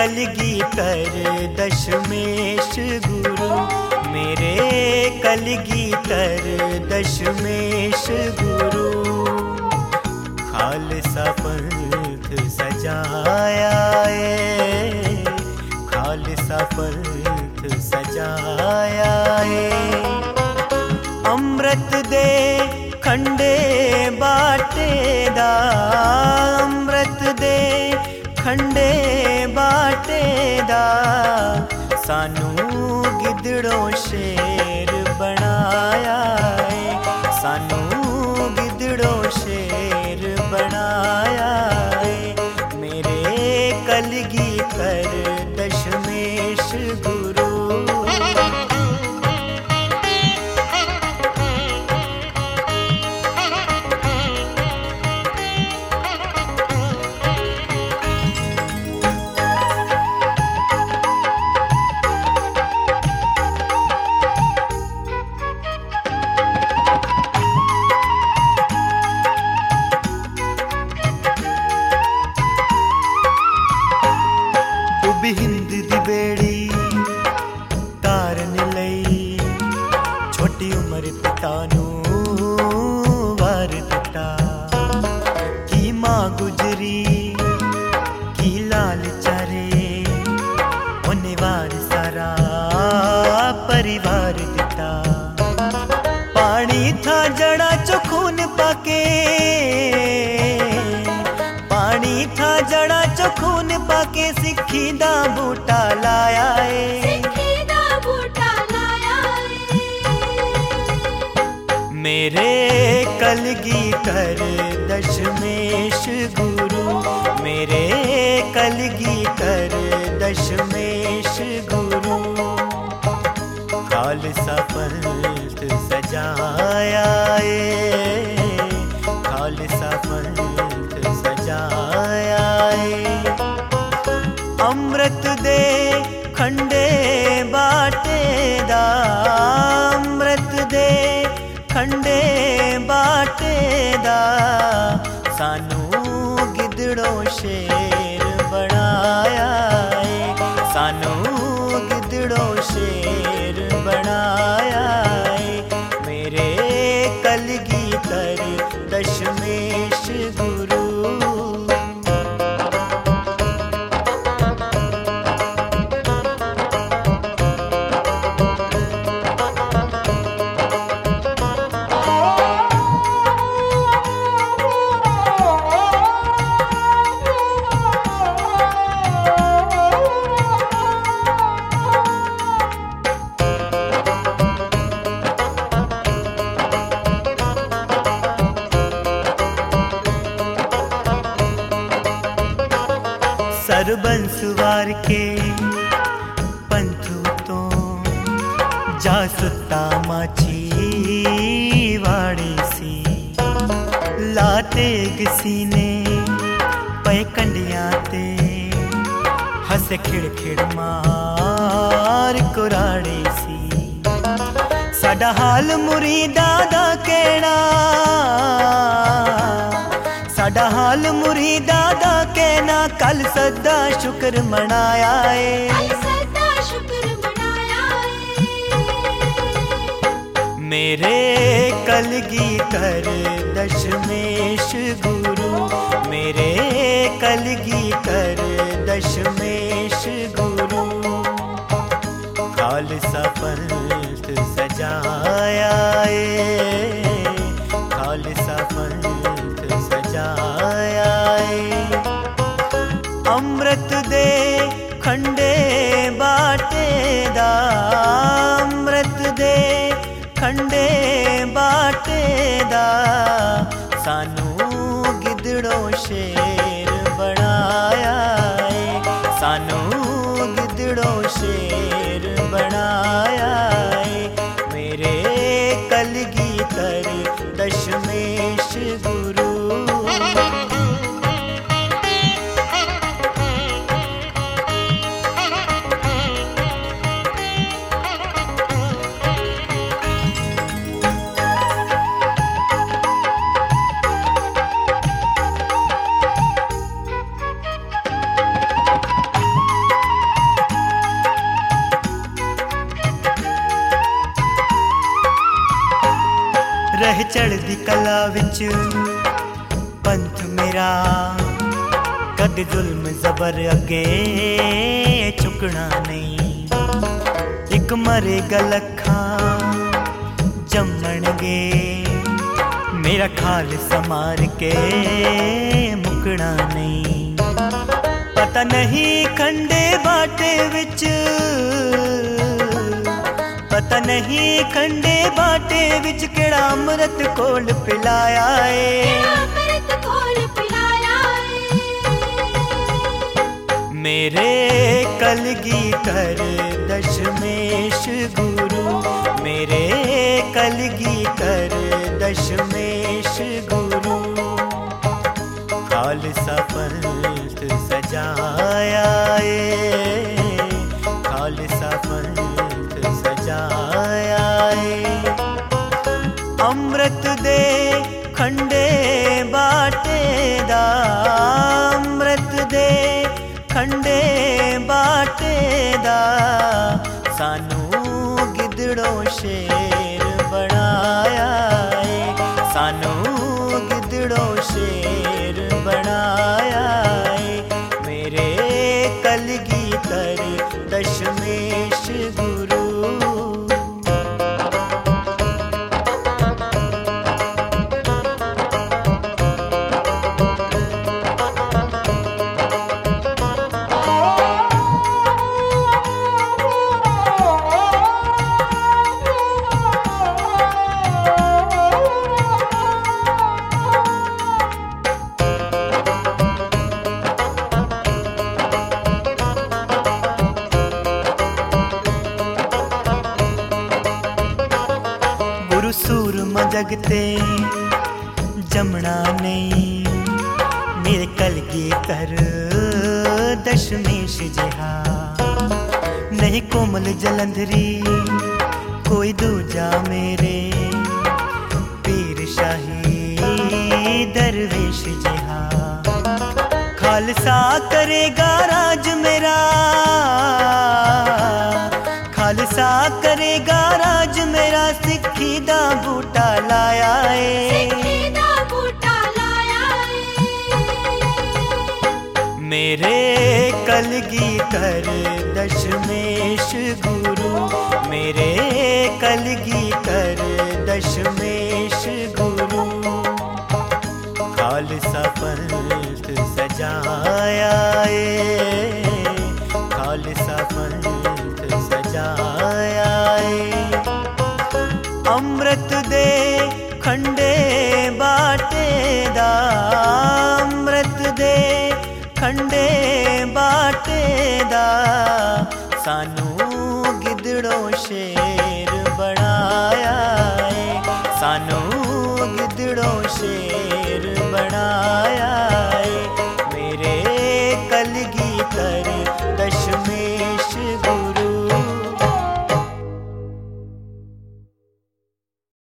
कलगीधर दशमेश गुरु, मेरे कलगीधर दशमेश गुरु। खालसा पंथ सजाया है, खालसा पंथ सजाया है। अमृत दे खंडे बाटे दा, अमृत दे खंडे बाटे दा। सानू गिदड़ों शेर बनाया है, सानू गिदड़ों शेर बनाया है। मेरे कलगीधर दशमेश गुरु। हिंद दी बेड़ी तारन लई, छोटी उम्र पिता नू वार दिता। की मां गुजरी की लाल चारे, उन्हें वार सारा परिवार दिता। पानी था जड़ा चो खून पाके, पानी था जड़ा चो खून पाके। सिक्खी दा बूटा लाया है, सिक्खी दा बूटा लाया है। मेरे कलगीधर दशमेश गुरु, मेरे कलगीधर दशमेश गुरु। खालसा पंथ सजाया है, खालसा पंथ सजाया है। अमृत दे खंडे बाटे दा, अमृत दे खंडे बाटे दा। सानू गिदड़ों शेर बनाया है, सानू गिदड़ों शेर बनाया है। मेरे कलगीधर दशमेश गुरु। सरबंस वार के पंथू तो जा सुता माची वाड़ी सी। लाते गसीने पे कंडियां ते, हस खिड़ खिड़ मार कुराड़ी सी। साडा हाल मुरीदा दा केड़ा, साडा हाल मुरीदा दा कहना। कल सदा शुक्र मनाया है, कल सदा शुक्र मनाया है। मेरे कलगीधर दशमेश गुरु, मेरे कलगीधर दशमेश गुरु। खालसा पंथ सजाया है, खालसा पंथ सजाया है। अमृत दे खंडे बाटे दा, अमृत दे खंडे बाटे दा। सानू गिदड़ों शेर बनाया है, सानू गिदड़ों शेर बनाया है। मेरे कलगीधर दशमेश गुरु। विच पंथ मेरा कद जुल्म जबर अगे चुकना नहीं। एक मरेगा लखा जमणगे मेरा खालसा मार के मुकना नहीं। पता नहीं खंडे बाटे विच, पता नहीं खंडे बाटे विच केड़ा अमृत कोल पिलाया है। मेरे कलगीधर दशमेश गुरु, मेरे कलगीधर दशमेश गुरु, खालसा पंथ सजाया है, खालसा पंथ सजाया है। अमृत दे खंडे बाटे दा, अमृत दे खंडे बाटे दा, सानू गिदड़ो शेर बनाया है, सानू गिदड़ो शेर बनाया है। मेरे कलगीधर दशमेश गुरु। सूरमा जगते जमना नहीं, मेरे कलगीधर दशमेश जिहा। नहीं कोमल जलंधरी कोई दूजा मेरे, पीर शाही दरवेश जिहा। खालसा करेगा राज मेरा, खालसा करेगा राज मेरा, सिक्खी दा बूटा लाया है, मेरे कलगीधर दशमेश गुरु, मेरे कलगीधर दशमेश गुरु, खालसा पंथ सजाया है, खालसा पंथ सजाया है। अमृत दे खंडे बाटे दा, अमृत दे खंडे बाटे दा, सानू गिदड़ो शेर